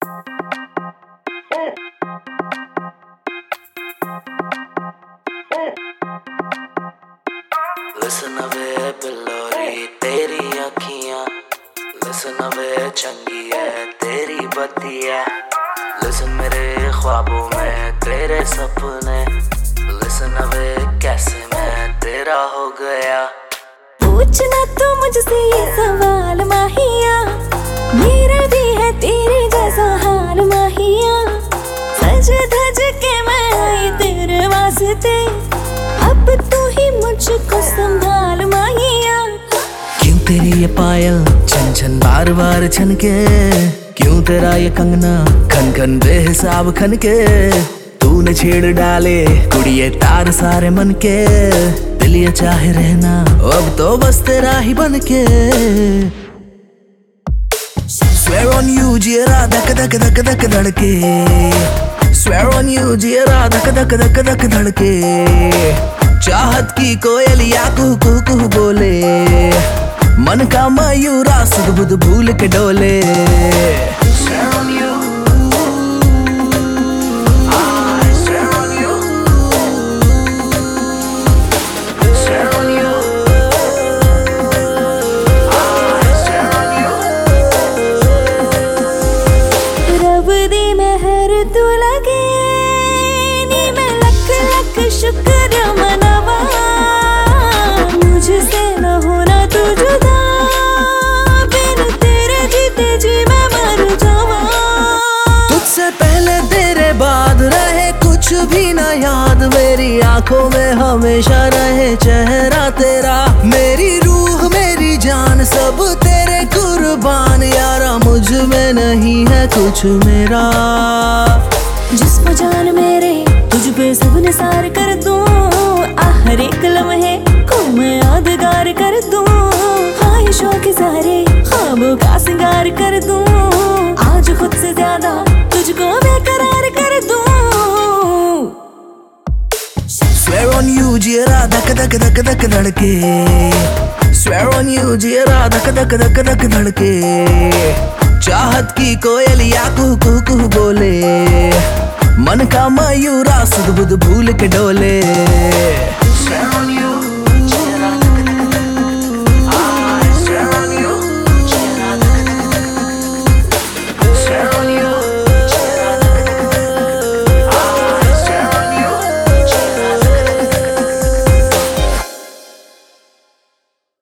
Listen वे बिल्लोरी तेरी अखियां, Listen वे चंगी है तेरी बत्तियां, Listen मेरे ख्वाबों में तेरे सपने, Listen वे कैसे मैं तेरा हो गया। पूछना तो मुझसे ये सवाल माहिया, मेरा भी है तेरे जैसा हाल माहिया। सज धज के मैं आई तेरे वास्ते, अब तू ही मुझको संभाल माहिया। क्यों तेरी ये पायल छन छन बार बार छनके, क्यों तेरा ये कंगना खन खन बेहिसाब खनके। तूने छेड़ डाले कुड़िए तार सारे मन के, दिल ये चाहे रहना अब तो बस तेरा ही बनके। Swear on you जियरा धक धक धक धक धड़के, Swear on you जियरा धक धक धक धक धड़के। चाहत की कोयलिया कुहू कुहू कुहू बोले, मन का मयूरा सुध बुध भूल के डोले। Swear on you, I swear on you, swear on you, I swear on you। रब दी मेहर तू लगे नी, मैं लख लख शुक्र मनावा। मुझसे न होना तू जुदा, बिन तेरे जीते जी मैं मर जावा। तुझसे पहले तेरे बाद रहे कुछ भी ना याद, मेरी आंखों में हमेशा रहे चेहरा तेरा। मेरी रूह मेरी जान सब तेरे कुर्बान, यारा मुझ में नहीं है कुछ मेरा। जिस्म जान मेरे तुझ पे सब निसार कर दूं, हर एक लम्हे को मैं यादगार कर दूं। ख्वाहिशों के सारे ख्वाबों का सिंगार कर दूं, आज खुद से ज्यादा तुझको बेकरार कर दूं। Swear on you जियरा धक धक धक धक धड़के, Swear on you जियरा धक धक धक धक धड़के। चाहत की कोयलिया कुहू कुहू कुहू बोले, मन का मयूरा सुध बुध भूल के डोले। Swear on you।